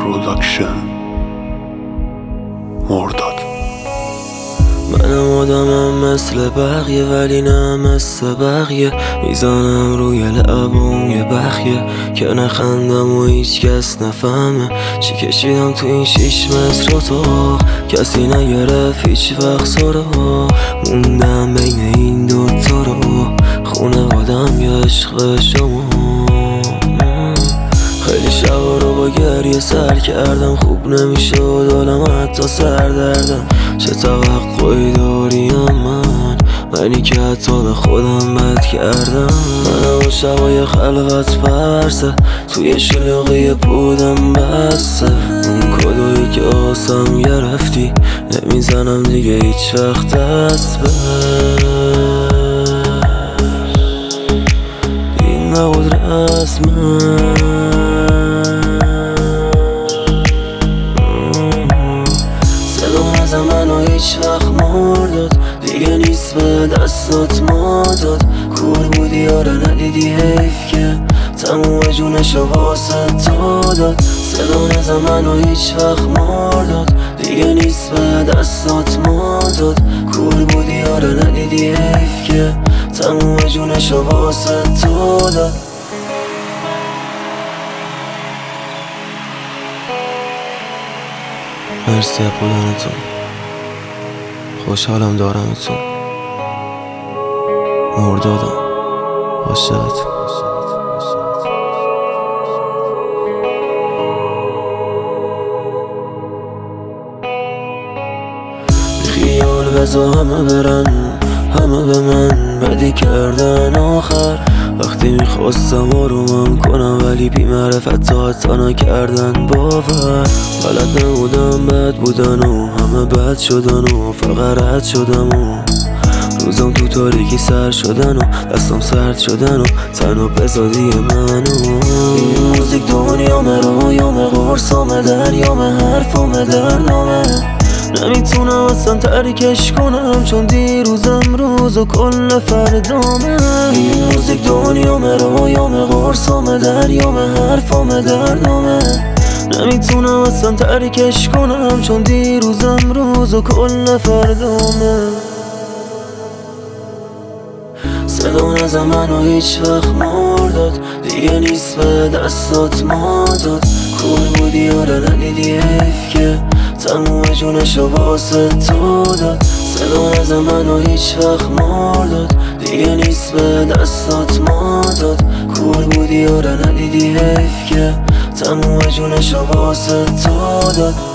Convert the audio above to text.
پروداکشن مرداد. منم آدمم مثل بقیه ولی نه مثل بقیه، میزنم روی لبام یه بخیه که نخندم و هیچ کس نفهمه چی کشیدم تو این 6 متر اتاق. کسی نگرفت هیچ وقت سراغ، موندم بین این دوتا رو، خونوادم یه عشق شما. خیلی شبا رو با گریه سر کردم، خوب نمیشد حالم حتی سردردم. چه توقعی داریم منی که حتی به خودم بد کردم. منم شبای خلوت پرسه توی شلوغی بودم بسته، اون کدویی که آسم گرفتی نمیزنم دیگه هیچ وقت دست بهش. این نبود رسمش، منو هیچ وقت مرداد دیگه نیست به دستات ما داد. کور بودی آره ندیدی حیف که تموم جونشو واسه تو داد. صدا نزن منو هیچ وقت مرداد دیگه نیست به دستات ما داد. کور بودی آره ندیدی حیف که تموم جونشو واسه تو داد. مرسی از بودنتون، خوشحالم دارمتون. مردادم عاشقتون. خیال بزا همه برن، همه به من بدی کردن آخر. وقتی میخواستم آرومم کنم ولی بی معرفت تا حتی نکردن باور. بلد نبودم بد بودن و همه بد شدن و فقط رد شدم و روزم تو تاریکی سر شدن و دستم سرد شدن و تنها بزادی منو. این موزیک دنیامه، رویامه، قرصامه، دریامه، حرفامه، دردامه. نمیتونم اصلا ترکش کنم چون دیروزم روز و کل فردامه. این موزیک دنیامه، رویامه، قرصامه، دریامه، حرفامه، دردامه. نمیتونم اصلا ترکش کنم چون دیروزم روز و کل فردامه. صدا نزن منو هیچ وقت مرداد دیگه نیست به دستات ما داد. کور بودی آره ندیدی حیف که تموم جونشو واسه تو داد. صدا نزن منو هیچ وقت مرداد دیگه نیست به دستات ما داد. کور بودی آره ندیدی حیف که تموم جونشو واسه تو داد.